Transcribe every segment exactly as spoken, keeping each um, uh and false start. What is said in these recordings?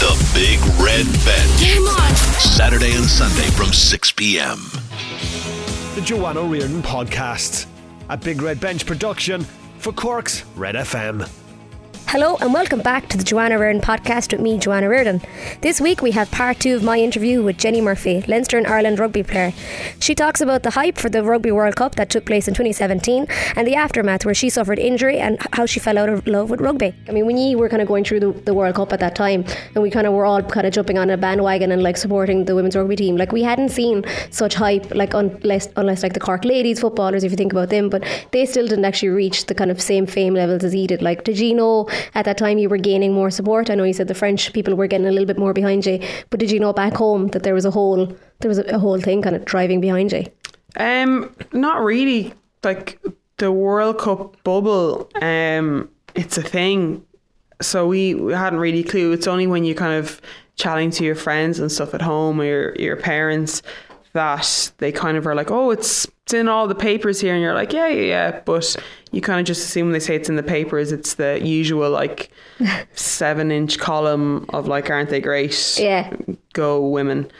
The Big Red Bench. Game on. Saturday and Sunday from six p.m. The Joanna Reardon Podcast, a Big Red Bench production for Cork's Red F M. Hello and welcome back to the Joanna Reardon Podcast with me, Joanna Reardon. This week we have part two of my interview with Jenny Murphy, Leinster and Ireland rugby player. She talks about the hype for the Rugby World Cup that took place in twenty seventeen and the aftermath where she suffered injury and how she fell out of love with rugby. I mean, when you were kind of going through the, the World Cup at that time and we kind of were all kind of jumping on a bandwagon and like supporting the women's rugby team, like we hadn't seen such hype, like unless, unless like the Cork ladies footballers, if you think about them, but they still didn't actually reach the kind of same fame levels as he did. Like, did you know at that time you were gaining more support? I know you said the French people were getting a little bit more behind you, but did you know back home that there was a whole there was a, a whole thing kind of driving behind you? Um, not really. Like the World Cup bubble, um, it's a thing. So we, we hadn't really a clue. It's only when you kind of chatting to your friends and stuff at home or your, your parents that they kind of are like, oh, it's it's in all the papers here, and you're like, yeah, yeah, yeah. But you kind of just assume when they say it's in the papers, it's the usual like seven inch column of like, aren't they great? Yeah. Go women.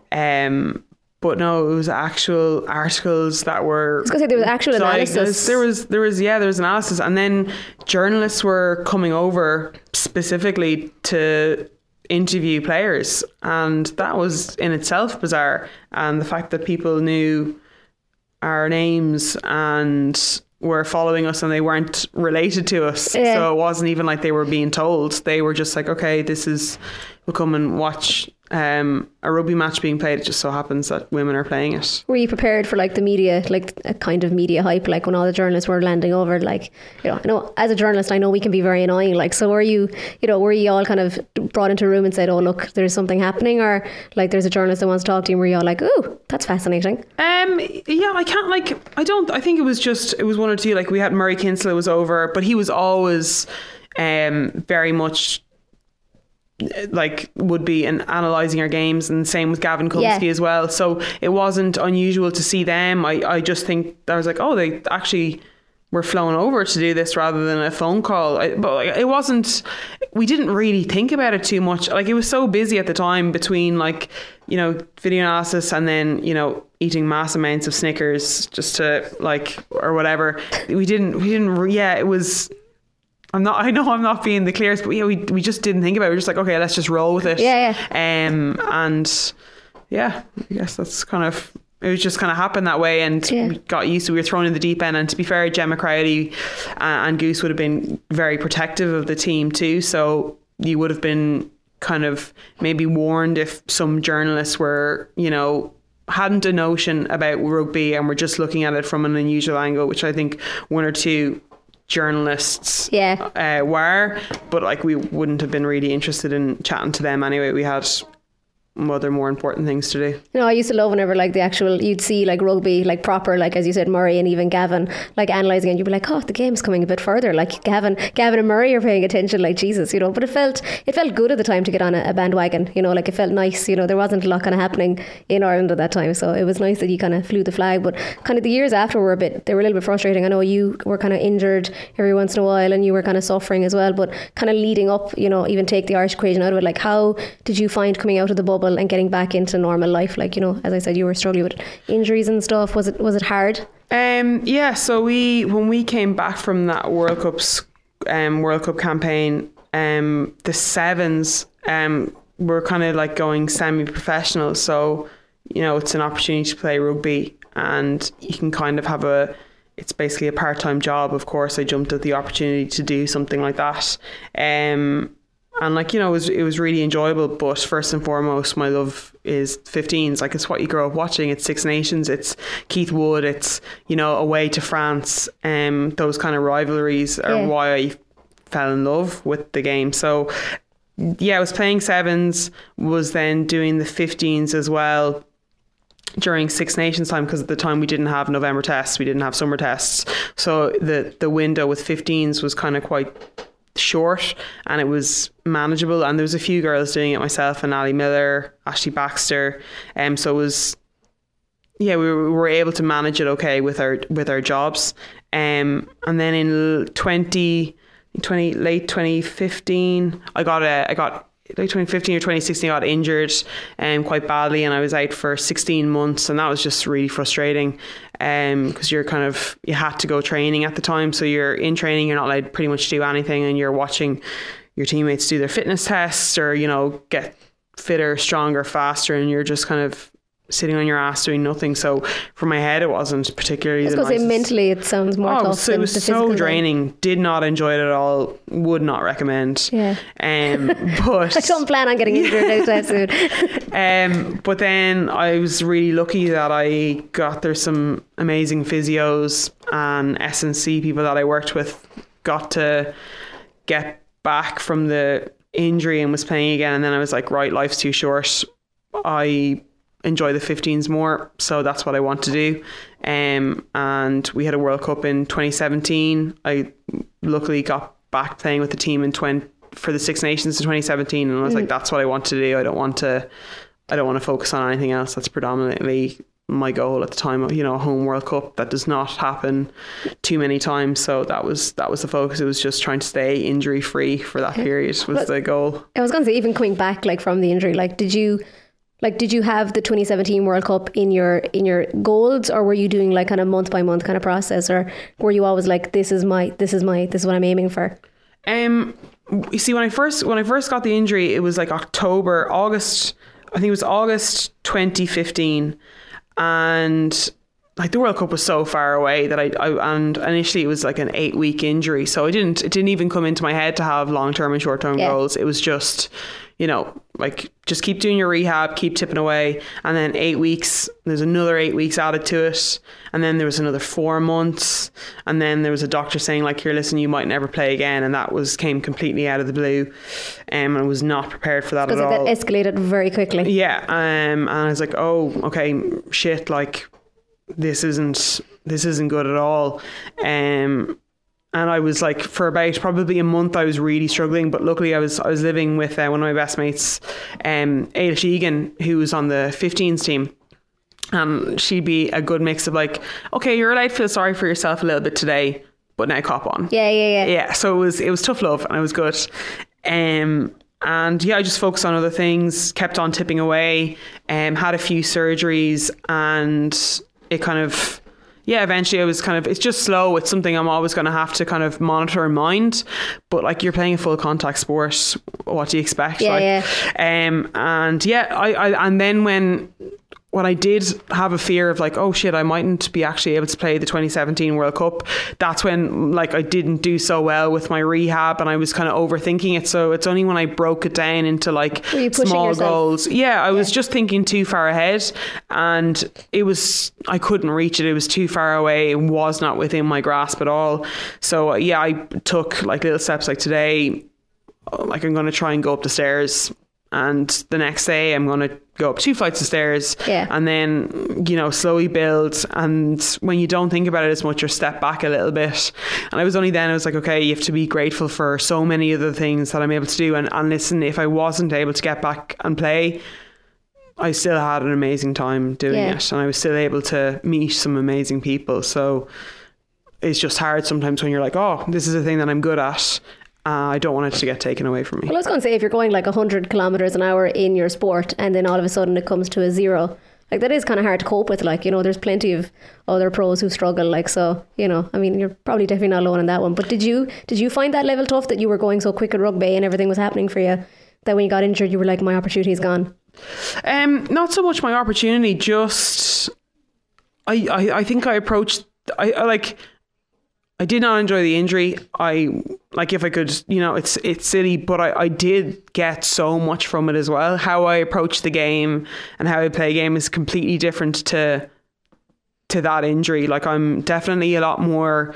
Um, but no, it was actual articles that were. I was going to say there was actual analysis. There was, there was, yeah, there was analysis, and then journalists were coming over specifically to interview players, and that was in itself bizarre. And the fact that people knew our names and were following us and they weren't related to us, yeah. So it wasn't even like they were being told. They were just like, okay, this is, we'll come and watch um, a rugby match being played. It just so happens that women are playing it. Were you prepared for like the media, like a kind of media hype, like when all the journalists were landing over? Like, you know, I know as a journalist, I know we can be very annoying. Like, so were you, you know, were you all kind of brought into a room and said, oh, look, there's something happening, or like there's a journalist that wants to talk to you, and were you all like, ooh, that's fascinating? Um, yeah, I can't like, I don't, I think it was just, it was one or two, like we had Murray Kinsella was over, but he was always um, very much like would be and analysing our games, and same with Gavin Kulsky yeah. as well. So it wasn't unusual to see them. I, I just think I was like, oh, they actually were flown over to do this rather than a phone call. I, but like, it wasn't, we didn't really think about it too much. Like it was so busy at the time between like, you know, video analysis and then, you know, eating mass amounts of Snickers just to like, or whatever. We didn't, we didn't, yeah, it was, I'm not, I know I'm not being the clearest, but yeah, we we just didn't think about it. We're just like, okay, let's just roll with it. Yeah, yeah. Um, and yeah, I guess that's kind of, it was just kind of happened that way, and yeah. we got used to, we were thrown in the deep end. And to be fair, Gemma Crowley uh, and Goose would have been very protective of the team too. So you would have been kind of maybe warned if some journalists were, you know, hadn't a notion about rugby and were just looking at it from an unusual angle, which I think one or two journalists yeah. uh, were, but like we wouldn't have been really interested in chatting to them anyway. We had other more important things to do. You know, I used to love whenever like the actual, you'd see like rugby, like proper, like as you said, Murray and even Gavin, like analysing, and you'd be like, oh, the game's coming a bit further. Like Gavin, Gavin and Murray are paying attention, like Jesus, you know. But it felt, it felt good at the time to get on a, a bandwagon, you know, like it felt nice, you know. There wasn't a lot kind of happening in Ireland at that time, so it was nice that you kind of flew the flag. But kind of the years after were a bit, they were a little bit frustrating. I know you were kind of injured every once in a while, and you were kind of suffering as well. But kind of leading up, you know, even take the Irish equation out of it, like how did you find coming out of the bubble and getting back into to normal life? Like, you know, as I said, you were struggling with injuries and stuff. Was it was it hard? Um, yeah. So we when we came back from that World Cups um, World Cup campaign, um, the sevens um, were kind of like going semi-professional. So you know, it's an opportunity to play rugby, and you can kind of have a. It's basically a part-time job. Of course, I jumped at the opportunity to do something like that. Um, And like, you know, it was, it was really enjoyable. But first and foremost, my love is fifteens. Like, it's what you grow up watching. It's Six Nations. It's Keith Wood. It's, you know, away to France. Um, those kind of rivalries are yeah. why I fell in love with the game. So, yeah, I was playing sevens, was then doing the fifteens as well during Six Nations time, because at the time we didn't have November tests. We didn't have summer tests. So the, the window with fifteens was kind of quite short, and it was manageable, and there was a few girls doing it, myself and Ali Miller, Ashley Baxter, um, so it was yeah we were, we were able to manage it okay with our with our jobs, um, and then in twenty, twenty late twenty fifteen I got a I got like twenty fifteen or twenty sixteen, I got injured um, quite badly, and I was out for sixteen months, and that was just really frustrating um, because you're kind of, you had to go training at the time. So you're in training, you're not allowed to pretty much do anything, and you're watching your teammates do their fitness tests or, you know, get fitter, stronger, faster, and you're just kind of sitting on your ass doing nothing. So for my head, it wasn't particularly. I was going to say mentally, it sounds more oh, tough. So than it was the so physical draining. Did not enjoy it at all. Would not recommend. Yeah. Um, but I don't plan on getting injured anytime soon. Um, but then I was really lucky that I got there some amazing physios and S and C people that I worked with got to get back from the injury and was playing again. And then I was like, right, life's too short. I enjoy the fifteens more, so that's what I want to do. Um, and we had a World Cup in twenty seventeen. I luckily got back playing with the team in twenty for the Six Nations in twenty seventeen, and I was mm. like, that's what I want to do. I don't want to I don't want to focus on anything else. That's predominantly my goal at the time. You know, a home World Cup, that does not happen too many times, so that was that was the focus. It was just trying to stay injury free for that period was but the goal. I was going to say, even coming back like from the injury, like did you Like, did you have the twenty seventeen World Cup in your in your goals, or were you doing like kind of month by month kind of process, or were you always like, this is my this is my this is what I'm aiming for? Um, you see, when I first when I first got the injury, it was like October, August. I think it was August twenty fifteen, and like the World Cup was so far away that I, I and initially it was like an eight week injury, so I didn't it didn't even come into my head to have long term and short term yeah. goals. It was just, you know, like just keep doing your rehab, keep tipping away, and then eight weeks, there's another eight weeks added to it, and then there was another four months, and then there was a doctor saying like, here, listen, you might never play again, and that was came completely out of the blue, um, and I was not prepared for that at all. Because that escalated very quickly. Yeah, um, and I was like, oh, okay, shit, like this isn't this isn't good at all. Um, And I was like, for about probably a month, I was really struggling. But luckily, I was I was living with uh, one of my best mates, um, Ailish Egan, who was on the fifteens team. And she'd be a good mix of like, okay, you're allowed to feel sorry for yourself a little bit today, but now cop on. Yeah, yeah, yeah. Yeah, so it was it was tough love, and it was good. Um, and yeah, I just focused on other things, kept on tipping away, um, had a few surgeries, and it kind of... Yeah, eventually I was kind of, it's just slow. It's something I'm always going to have to kind of monitor and mind. But like, you're playing a full contact sport. What do you expect? Yeah, like, yeah. Um, and yeah, I, I, and then when, when I did have a fear of like, oh shit, I mightn't be actually able to play the twenty seventeen World Cup. That's when like I didn't do so well with my rehab, and I was kind of overthinking it. So it's only when I broke it down into like small yourself? goals. Yeah, I was yeah. just thinking too far ahead, and it was, I couldn't reach it. It was too far away. It was not within my grasp at all. So yeah, I took like little steps like today, like I'm going to try and go up the stairs. And the next day I'm going to go up two flights of stairs yeah. and then, you know, slowly build. And when you don't think about it as much, or step back a little bit. And I was only then, I was like, okay, you have to be grateful for so many other things that I'm able to do. And, and listen, if I wasn't able to get back and play, I still had an amazing time doing yeah. it. And I was still able to meet some amazing people. So it's just hard sometimes when you're like, oh, this is a thing that I'm good at. Uh, I don't want it to get taken away from me. Well, I was going to say, if you're going like one hundred kilometres an hour in your sport, and then all of a sudden it comes to a zero, like that is kind of hard to cope with. Like, you know, there's plenty of other pros who struggle. Like, so, you know, I mean, you're probably definitely not alone in that one. But did you did you find that level tough, that you were going so quick at rugby and everything was happening for you, that when you got injured, you were like, my opportunity is gone? Um, not so much my opportunity, just I I, I think I approached I, I like. I did not enjoy the injury. I like if I could, you know, it's it's silly, but I, I did get so much from it as well. How I approach the game and how I play a game is completely different to to that injury. Like, I'm definitely a lot more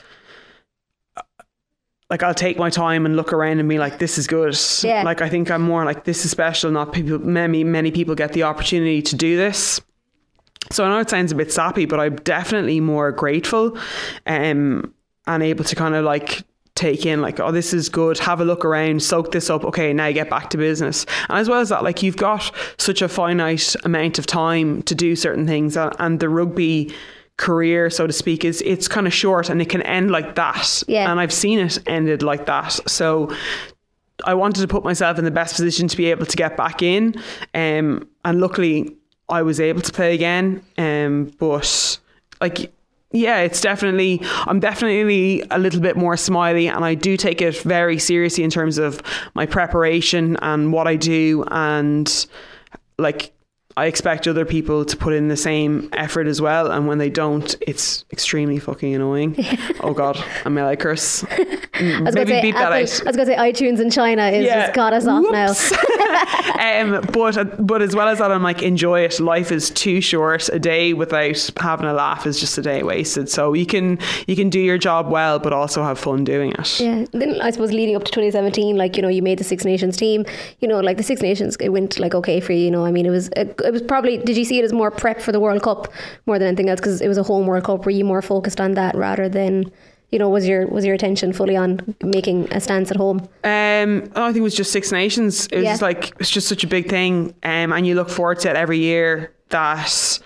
like, I'll take my time and look around and be like, this is good. Yeah. Like, I think I'm more like, this is special. Not people. Many many people get the opportunity to do this. So I know it sounds a bit sappy, but I'm definitely more grateful um, and able to kind of like take in like, oh, this is good. Have a look around, soak this up. Okay, now get back to business. And as well as that, like, you've got such a finite amount of time to do certain things, and, and the rugby career, so to speak, is it's kind of short, and it can end like that. Yeah. And I've seen it ended like that. So I wanted to put myself in the best position to be able to get back in. Um, and luckily I was able to play again. Um, but like, yeah, it's definitely, I'm definitely a little bit more smiley, and I do take it very seriously in terms of my preparation and what I do. And like, I expect other people to put in the same effort as well, and when they don't, it's extremely fucking annoying. Oh God, I may I curse. I was Maybe going beep to that out. say, I was going to say iTunes in China is Yeah. just got us off Whoops. now. um, but but as well as that, I'm like, enjoy it. Life is too short. A day without having a laugh is just a day wasted. So you can you can do your job well, but also have fun doing it. Yeah. Then I suppose leading up to twenty seventeen, like, you know, you made the Six Nations team. You know, like the Six Nations, it went like okay for you. You know, I mean, it was it, it was probably. Did you see it as more prep for the World Cup more than anything else? Because it was a home World Cup. Were you more focused on that rather than, you know, was your was your attention fully on making a stance at home? Um, I think it was just Six Nations. It was Yeah. just like, it's just such a big thing, um, and you look forward to it every year. That,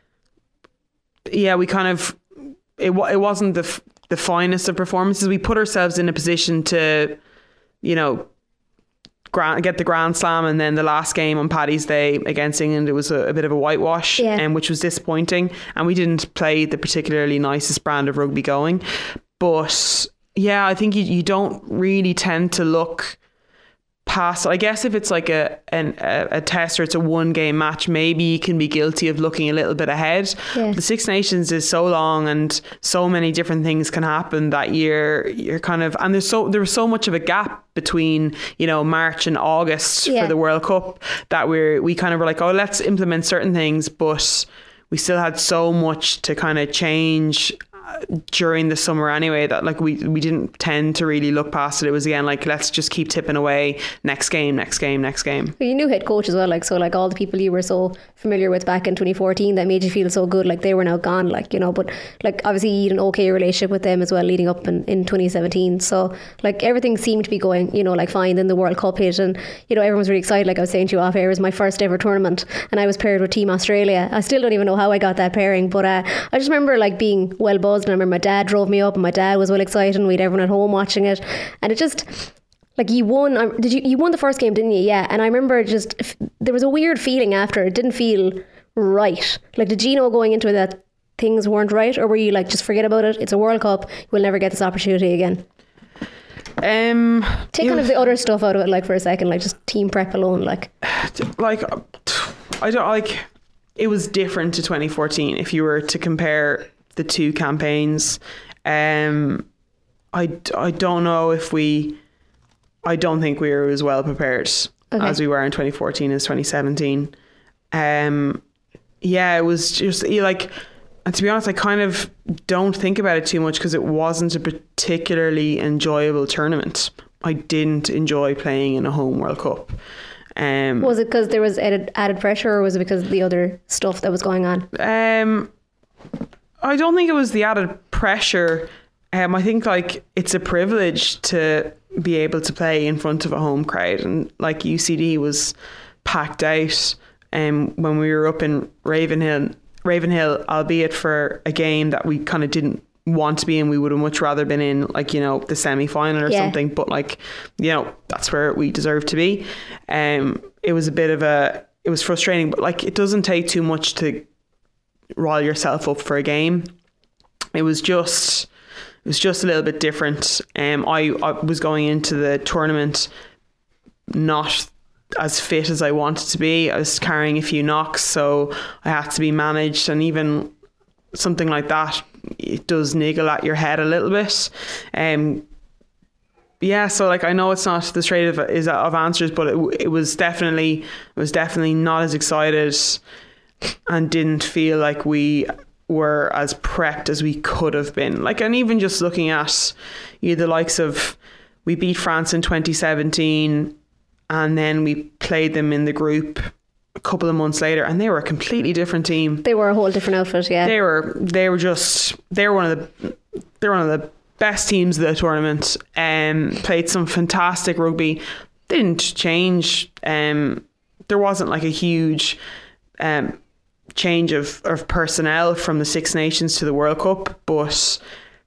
yeah, we kind of it. wa- It wasn't the f- the finest of performances. We put ourselves in a position to, you know, grand, get the Grand Slam, and then the last game on Paddy's Day against England, it was a, a bit of a whitewash, Yeah. um, which was disappointing, and we didn't play the particularly nicest brand of rugby going. But yeah, I think you, you don't really tend to look past. I guess if it's like a an, a, a test or it's a one game match, maybe you can be guilty of looking a little bit ahead. Yeah. The Six Nations is so long, and so many different things can happen that year. You're kind of, and there's so there was so much of a gap between, you know, March and August Yeah. for the World Cup that we're we kind of were like, oh, let's implement certain things, but we still had so much to kind of change during the summer anyway, that like we we didn't tend to really look past it. It was again like, let's just keep tipping away, next game, next game, next game. You knew head coach as well, like, so like all the people you were so familiar with back in twenty fourteen that made you feel so good, like they were now gone, like, you know, but like obviously you had an okay relationship with them as well leading up in, in twenty seventeen, so like everything seemed to be going, you know, like fine. Then the World Cup hit, and you know, everyone was really excited. Like I was saying to you off air, it was my first ever tournament, and I was paired with Team Australia. I still don't even know how I got that pairing, but uh, I just remember like being well buzzed, and I remember my dad drove me up, and my dad was well excited, and we'd everyone at home watching it, and it just, like, you won. um, Did you? You won the first game, didn't you? Yeah. And I remember just f- there was a weird feeling after. It didn't feel right. Like, did you know going into it that things weren't right, or were you like, just forget about it? It's a World Cup. We'll never get this opportunity again. Um, Take you kind know, of the other stuff out of it, like for a second, like just team prep alone, like. like I don't like. It was different to twenty fourteen if you were to compare the two campaigns. Um, I I don't know if we. I don't think we were as well prepared Okay. as we were in twenty fourteen as twenty seventeen. Um, yeah, it was just you like, and to be honest, I kind of don't think about it too much because it wasn't a particularly enjoyable tournament. I didn't enjoy playing in a home World Cup. Um, Was it because there was added, added pressure, or was it because of the other stuff that was going on? Um, I don't think it was the added pressure. Um, I think like it's a privilege to be able to play in front of a home crowd, and like U C D was packed out. Um, when we were up in Ravenhill, Ravenhill, albeit for a game that we kind of didn't want to be in, we would have much rather been in, like, you know, the semi-final or Yeah. something. But like, you know, that's where we deserve to be. Um, it was a bit of a, it was frustrating, but like, it doesn't take too much to rile yourself up for a game. It was just, it was just a little bit different. Um, I, I was going into the tournament not as fit as I wanted to be. I was carrying a few knocks, so I had to be managed, and even something like that, it does niggle at your head a little bit. Um, yeah, so like, I know it's not the straight of is of answers, but it, it was definitely it was definitely not as excited, and didn't feel like we were as prepped as we could have been. Like, and even just looking at, you know, the likes of, we beat France in twenty seventeen, and then we played them in the group a couple of months later, and they were a completely different team. They were a whole different outfit, yeah. They were they were just they were one of the they were one of the best teams of the tournament. Um, played some fantastic rugby. They didn't change. Um, there wasn't like a huge um change of, of personnel from the Six Nations to the World Cup, but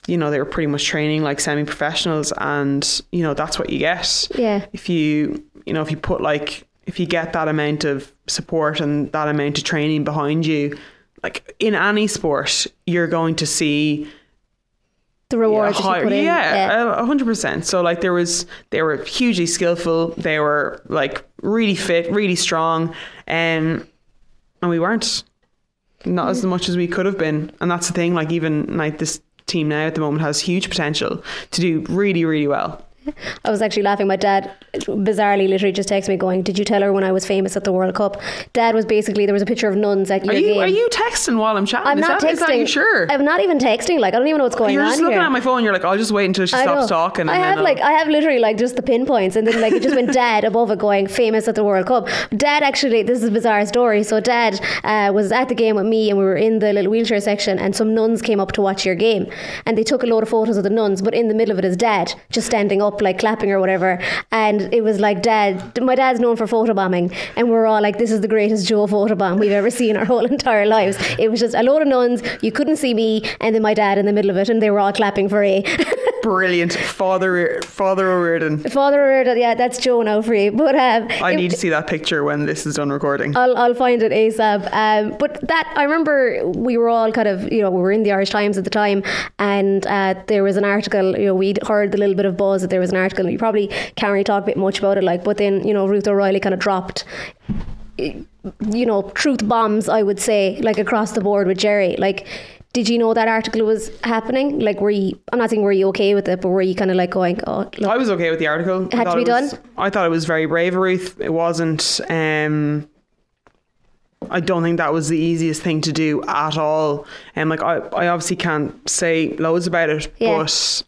you know, they were pretty much training like semi-professionals, and you know that's what you get. Yeah. If you you know if you put like if you get that amount of support and that amount of training behind you, like in any sport, you're going to see the rewards yeah, high, that you put in. yeah, a hundred percent. So like there was, they were hugely skillful. They were like really fit, really strong, um, and we weren't. Not mm. as much as we could have been, and that's the thing. Like even like this team now at the moment has huge potential to do really, really well. I was actually laughing. My dad, bizarrely, literally just texted me going, "Did you tell her when I was famous at the World Cup?" Dad was basically, there was a picture of nuns at your are you, game. Are you texting while I'm chatting? I'm is not that, texting. Is that you sure? I'm not even texting. Like I don't even know what's going You're on just looking here. at my phone. You're like, I'll just wait until she I stops know. talking. And I then have I'll... like I have literally like just the pinpoints, and then like it just went Dad above it going famous at the World Cup. Dad actually, this is a bizarre story. So Dad uh, was at the game with me, and we were in the little wheelchair section, and some nuns came up to watch your game, and they took a load of photos of the nuns, but in the middle of it is Dad just standing up like clapping or whatever, and it was like Dad. My dad's known for photobombing, and we're all like, this is the greatest Joe photobomb we've ever seen our whole entire lives. It was just a load of nuns, you couldn't see me, and then my dad in the middle of it, and they were all clapping for A. Brilliant. Father Father O'Riordan. Father O'Riordan, yeah, that's Joe now for you. But um, I it, need to see that picture when this is done recording. I'll, I'll find it ASAP. Um, but that, I remember we were all kind of, you know, we were in the Irish Times at the time, and uh, there was an article, you know, we'd heard a little bit of buzz that there was an article, and you probably can't really talk a bit much about it, like, but then, you know, Ruth O'Reilly kind of dropped, you know, truth bombs, I would say, like across the board with Jerry. Like, did you know that article was happening? Like, were you, I'm not saying were you okay with it, but were you kind of like going, oh, look. I was okay with the article. It had to be it was, done? I thought it was very brave of Ruth. It wasn't, um, I don't think that was the easiest thing to do at all. And like, I, I obviously can't say loads about it, Yeah. but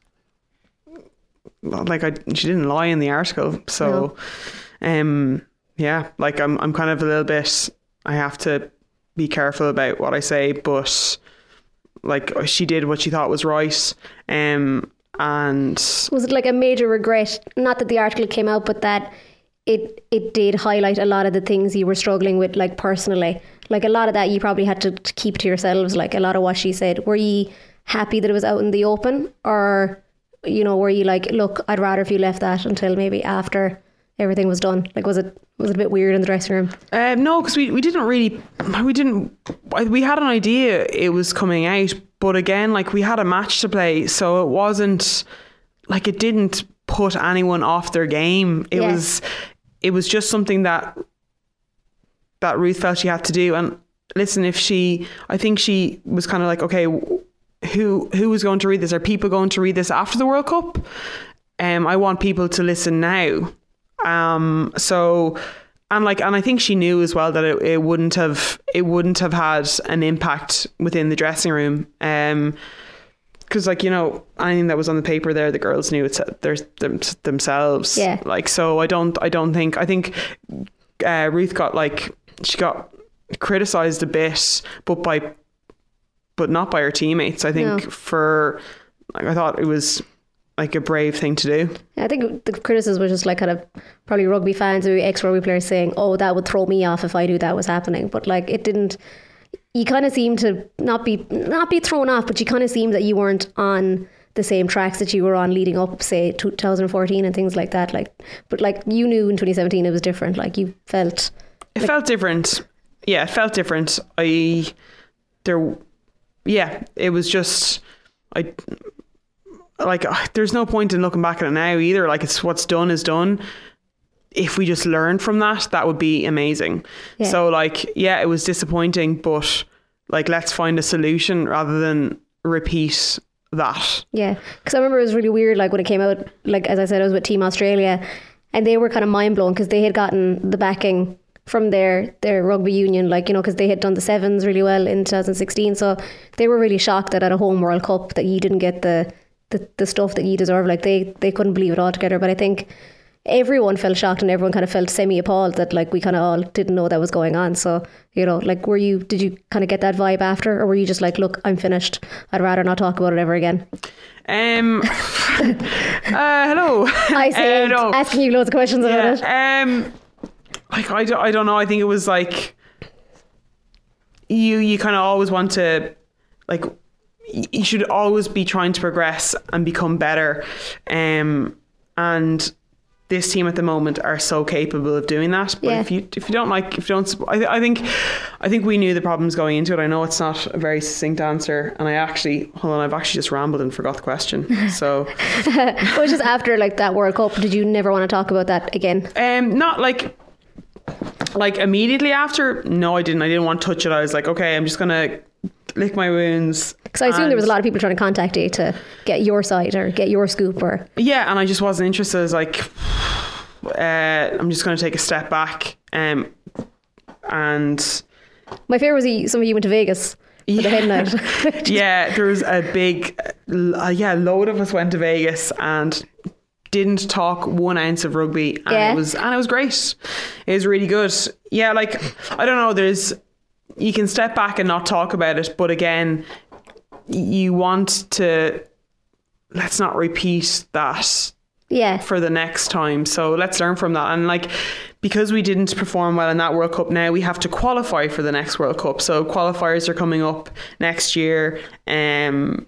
like I, she didn't lie in the article. So, No. um, yeah, like I'm, I'm kind of a little bit, I have to be careful about what I say, but like she did what she thought was right. Um, and was it like a major regret? Not that the article came out, but that it it did highlight a lot of the things you were struggling with, like personally. Like a lot of that you probably had to keep to yourselves. Like a lot of what she said. Were you happy that it was out in the open, or you know, were you like, look, I'd rather if you left that until maybe after everything was done? Like, was it was it a bit weird in the dressing room? Um, no, because we, we didn't really, we didn't, we had an idea it was coming out, but again, like we had a match to play, so it wasn't, like it didn't put anyone off their game. It Yeah. was, it was just something that, that Ruth felt she had to do. And listen, if she, I think she was kind of like, okay, who, who is going to read this? Are people going to read this after the World Cup? Um, I want people to listen now. Um, so, and like, and I think she knew as well that it, it wouldn't have, it wouldn't have had an impact within the dressing room. Um, cause like, you know, anything that was on the paper there, the girls knew it's there's them, themselves. Yeah. Like, so I don't, I don't think, I think, uh, Ruth got like, she got criticized a bit, but by, but not by her teammates. I think No. for, like, I thought it was like a brave thing to do. I think the criticism was just like kind of probably rugby fans or ex-rugby players saying, oh, that would throw me off if I knew that was happening. But like it didn't, you kind of seemed to not be not be thrown off, but you kind of seemed that you weren't on the same tracks that you were on leading up, say, two thousand fourteen and things like that. Like, but like you knew in twenty seventeen it was different. Like you felt... It like, felt different. Yeah, it felt different. I, there, yeah, it was just, I... Like, there's no point in looking back at it now either. Like, it's what's done is done. If we just learned from that, that would be amazing. Yeah. So, like, yeah, it was disappointing, but like, let's find a solution rather than repeat that. Yeah, because I remember it was really weird. Like when it came out, like as I said, I was with Team Australia, and they were kind of mind blown because they had gotten the backing from their their rugby union, like, you know, because they had done the sevens really well in twenty sixteen. So they were really shocked that at a home World Cup that you didn't get the. The, the stuff that you deserve. Like they they couldn't believe it altogether. But I think everyone felt shocked and everyone kind of felt semi appalled that like we kind of all didn't know that was going on. So, you know, like were you did you kind of get that vibe after, or were you just like, look, I'm finished, I'd rather not talk about it ever again? Um uh, hello. I say uh, no. asking you loads of questions yeah, about it. um like I, do, I don't know, I think it was like you you kind of always want to like you should always be trying to progress and become better. Um, and this team at the moment are so capable of doing that. But Yeah. if you if you don't like, if you don't, I, I think I think we knew the problems going into it. I know it's not a very succinct answer, and I actually hold on, I've actually just rambled and forgot the question. So, It was just after like that World Cup. Did you never want to talk about that again? um, not like. Like immediately after, no, I didn't. I didn't want to touch it. I was like, okay, I'm just gonna lick my wounds. Because I assume And- there was a lot of people trying to contact you to get your side or get your scoop or Yeah, and I just wasn't interested. I was like, uh, I'm just going to take a step back. Um, and my favourite was you, some of you went to Vegas for the head night. yeah, there was a big, uh, yeah, load of us went to Vegas and didn't talk one ounce of rugby, and Yeah. it was and it was great. It was really good. Yeah, like I don't know. There's you can step back and not talk about it, but again, you want to. Let's not repeat that Yeah. for the next time. So let's learn from that. And like, because we didn't perform well in that World Cup, now we have to qualify for the next World Cup. So qualifiers are coming up next year. Um,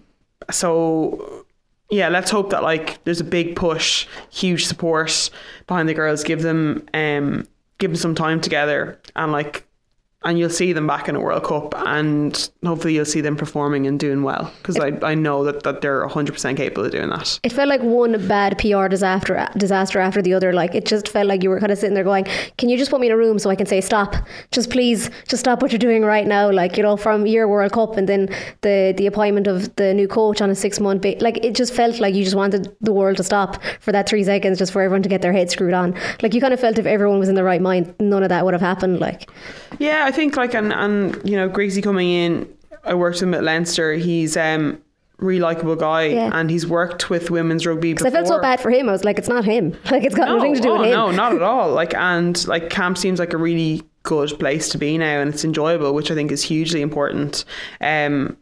so yeah, let's hope that like there's a big push, huge support behind the girls. Give them, um, give them some time together, and like, and you'll see them back in a World Cup, and hopefully you'll see them performing and doing well, because I, I know that, that they're one hundred percent capable of doing that. It felt like one bad P R disaster disaster after the other. Like it just felt like you were kind of sitting there going, can you just put me in a room so I can say stop? Just please, just stop what you're doing right now. Like, you know, from your World Cup and then the, the appointment of the new coach on a six month ba- like it just felt like you just wanted the world to stop for that three seconds just for everyone to get their head screwed on. Like you kind of felt if everyone was in the right mind, none of that would have happened. Like, Yeah, I think like, and, and you know, Greasy coming in, I worked with him at Leinster. He's um really likeable guy, Yeah. and he's worked with women's rugby before. I felt so bad for him. I was like, it's not him. Like it's got No, nothing to do oh, with him. no, not at all. Like, and like camp seems like a really good place to be now, and it's enjoyable, which I think is hugely important. Um,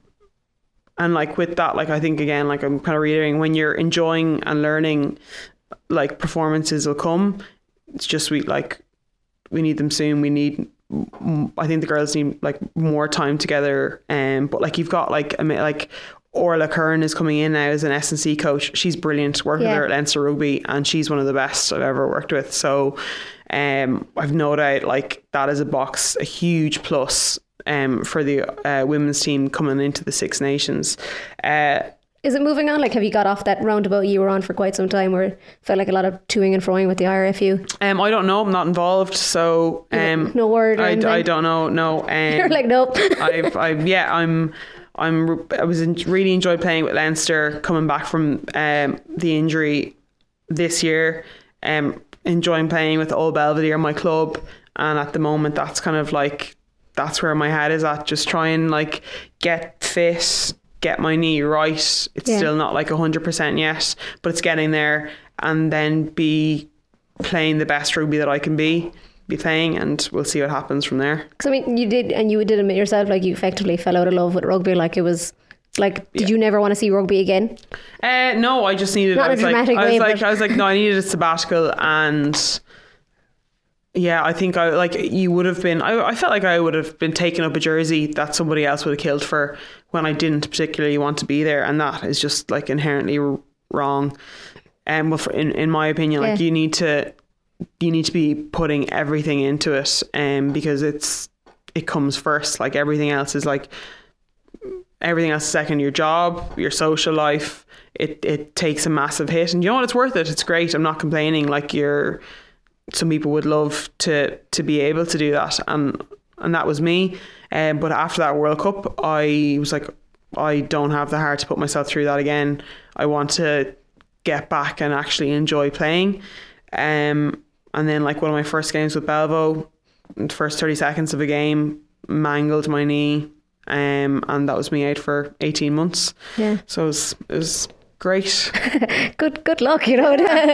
and like with that, like I think again, like I'm kind of reiterating, when you're enjoying and learning, like performances will come. It's just we like we need them soon. We need. I think the girls need like more time together. Um, but like you've got like I mean, like Orla Kern is coming in now as an S and C coach. She's brilliant. Working Yeah. with her at Leinster Rugby, and she's one of the best I've ever worked with. So um, I've no doubt like that is a box, a huge plus um, for the uh, women's team coming into the Six Nations. Uh, Is it moving on? Like, have you got off that roundabout you were on for quite some time where it felt like a lot of toing and froing with the I R F U? um, I don't know. I'm not involved, so um, No word or I, anything? I don't know. No, um, You're like, nope. I've, I've, yeah, I'm, I'm, I was in, really enjoyed playing with Leinster, coming back from um, the injury this year. Um, enjoying playing with Old Belvedere, my club, and at the moment, that's kind of like that's where my head is at. Just try and like get fit, get my knee right. It's Yeah. still not like a hundred percent yet, but it's getting there, and then be playing the best rugby that I can be. be playing, and we'll see what happens from there. Because I mean, you did, and you did admit yourself, like you effectively fell out of love with rugby. Like it was, like, did Yeah. you never want to see rugby again? Uh, no, I just needed. Not I in was a like, dramatic I was way, like, but- I was like, no, I needed a sabbatical, and yeah, I think I like you would have been. I, I felt like I would have been taking up a jersey that somebody else would have killed for when I didn't particularly want to be there, and that is just like inherently r- wrong. And um, well, for, in in my opinion, like Yeah. you need to. You need to be putting everything into it, um, because it's it comes first. Like everything else is like everything else is second. Your job, your social life, it it takes a massive hit, and you know what? It's worth it. It's great. I'm not complaining. Like you're, some people would love to to be able to do that, and and that was me. Um, but after that World Cup, I was like, I don't have the heart to put myself through that again. I want to get back and actually enjoy playing. Um, and then like one of my first games with Belvo, the first thirty seconds of a game, mangled my knee, um, and that was me out for eighteen months. Yeah. So it was, it was great. Good, good luck, you know.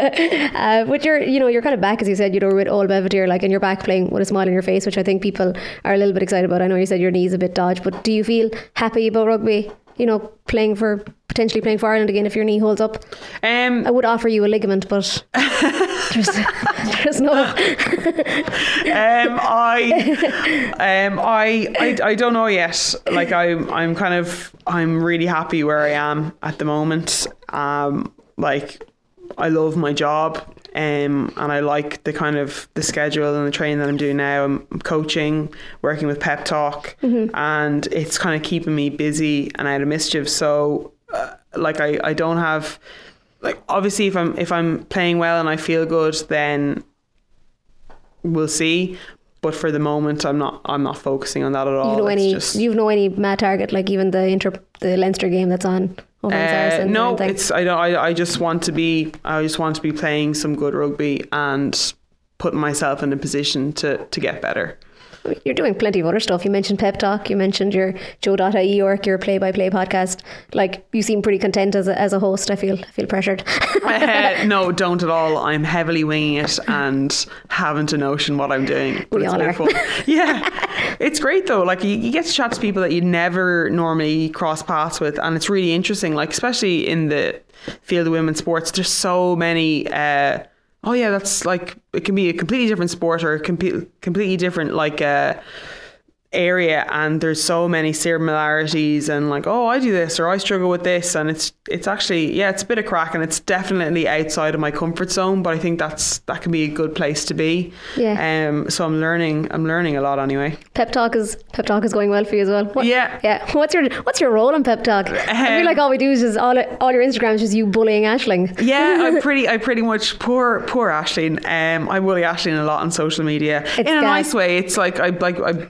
uh, with your, you know, you're kind of back, as you said, you know, with Old Belvedere, like, and you're back playing with a smile on your face, which I think people are a little bit excited about. I know you said your knee's a bit dodged, but do you feel happy about rugby you know, playing for potentially playing for Ireland again if your knee holds up? Um, I would offer you a ligament, but there's, there's no. um, I, um, I, I, I don't know yet. Like I'm, I'm kind of, I'm really happy where I am at the moment. Um, like I love my job. Um, and I like the kind of the schedule and the training that I'm doing now. I'm coaching, working with Pep Talk, mm-hmm. and it's kind of keeping me busy and out of mischief. So, uh, like, I, I don't have, like, obviously, if I'm if I'm playing well and I feel good, then we'll see. But for the moment, I'm not I'm not focusing on that at all. You know it's any? just, you know any mad target, like even the inter the Leinster game that's on? Uh, no, it's I don't. I, I just want to be. I just want to be playing some good rugby and putting myself in a position to to get better. You're doing plenty of other stuff. You mentioned Pep Talk. You mentioned your Joe Data York, your play-by-play podcast. Like, you seem pretty content as a, as a host. I feel I feel pressured. uh, no, don't at all. I'm heavily winging it and haven't a notion what I'm doing. But we it's all a bit are. of fun. Yeah, it's great though. Like you, you get to chat to people that you never normally cross paths with, and it's really interesting. Like especially in the field of women's sports, there's so many. Uh, oh yeah, that's like it can be a completely different sport or a com- completely different like uh, area, and there's so many similarities and like, oh, I do this or I struggle with this, and it's it's actually yeah, it's a bit of crack, and it's definitely outside of my comfort zone, but I think that's that can be a good place to be. Yeah. Um. So I'm learning. I'm learning a lot anyway. Pep Talk is Pep Talk is going well for you as well. What, yeah. Yeah. What's your What's your role in Pep Talk? Um, I feel like all we do is just all all your Instagram is just you bullying Aisling. Yeah, I pretty I pretty much poor poor Aisling. Um, I bully Aisling a lot on social media It's in a gas. nice way. It's like I like I.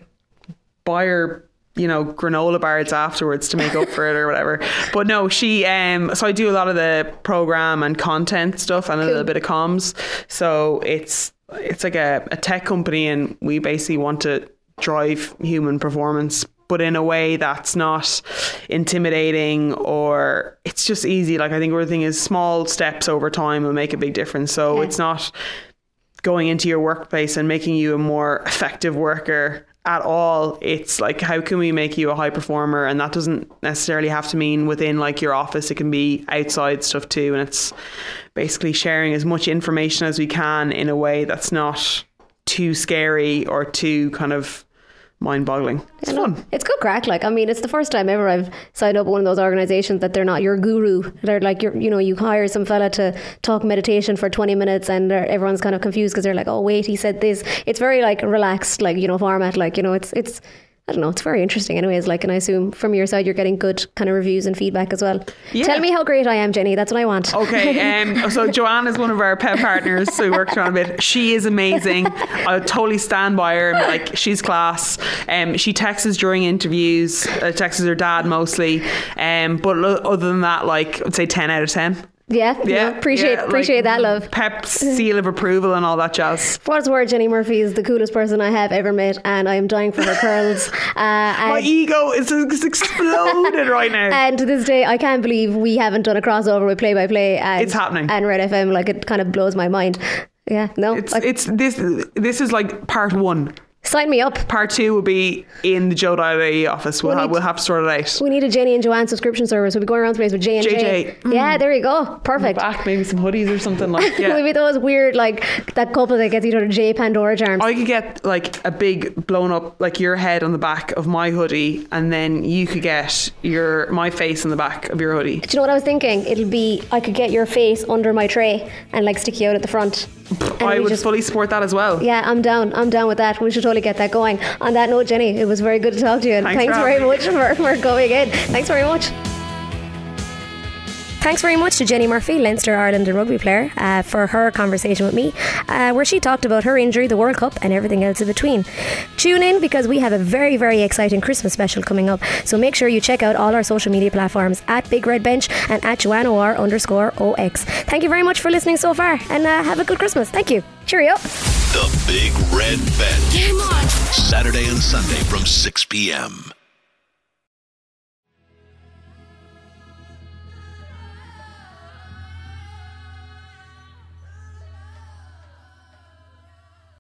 buy her, you know, granola bars afterwards to make up for it or whatever. But no, she um so I do a lot of the program and content stuff and a Cool. little bit of comms. So it's it's like a, a tech company, and we basically want to drive human performance, but in a way that's not intimidating, or it's just easy. Like I think our thing is small steps over time will make a big difference. So Yeah. it's not going into your workplace and making you a more effective worker at all. It's like, how can we make you a high performer? And that doesn't necessarily have to mean within like your office. It can be outside stuff too. And it's basically sharing as much information as we can in a way that's not too scary or too kind of mind-boggling. It's I know. fun. It's good crack. Like, I mean, it's the first time ever I've signed up with one of those organisations that they're not your guru. They're like, you're, you know, you hire some fella to talk meditation for twenty minutes, and they're- everyone's kind of confused because they're like, oh wait, he said this. It's very like relaxed, like, you know, format. Like, you know, it's it's. I don't know, it's very interesting anyways, like, and I assume from your side you're getting good kind of reviews and feedback as well. Yeah. Tell me how great I am, Jenny. That's what I want. Okay, um, so Joanne is one of our pet partners, so we worked on a bit. She is amazing. I totally stand by her. Like, she's class. Um, she texts during interviews, uh, texts her dad mostly. Um, but lo- other than that, like, I'd say ten out of ten. Yeah, Yeah, no, appreciate yeah, appreciate like, that, love. Pep seal of approval and all that jazz. For what it's worth, Jenny Murphy is the coolest person I have ever met, and I am dying for her curls. Uh, My and, ego is is exploded right now. and to this day, I can't believe we haven't done a crossover with Play by Play. And, It's happening. And Red F M, like, it kind of blows my mind. Yeah, no, It's I- it's this this is like part one. sign me up. Part two will be in the Joe Dada office. We'll, We ha- need- we'll have to sort it out. We need a Jenny and Joanne subscription service. We'll be going around the place with J and J. J J. Yeah, there you go. Perfect. Back maybe some hoodies or something like yeah. We'll be those weird, like, that couple that gets each other J Pandora charms. I could get like a big blown up, like your head on the back of my hoodie, and then you could get your my face on the back of your hoodie. Do you know what I was thinking? It'll be, I could get your face under my tray and like stick you out at the front. And I we would just- fully support that as well. Yeah, I'm down. I'm down with that. We should totally get that going. On that note, Jenny, it was very good to talk to you. And Thanks thanks for very having much for, for going in. Thanks very much. Thanks very much to Jenny Murphy, Leinster, Ireland and rugby player, uh, for her conversation with me, uh, where she talked about her injury, the World Cup and everything else in between. Tune in because we have a very, very exciting Christmas special coming up. So make sure you check out all our social media platforms at Big Red Bench and at Joanna R underscore O X. Thank you very much for listening so far, and uh, have a good Christmas. Thank you. Cheerio. The Big Red Bench. Game on. Saturday and Sunday from six p.m.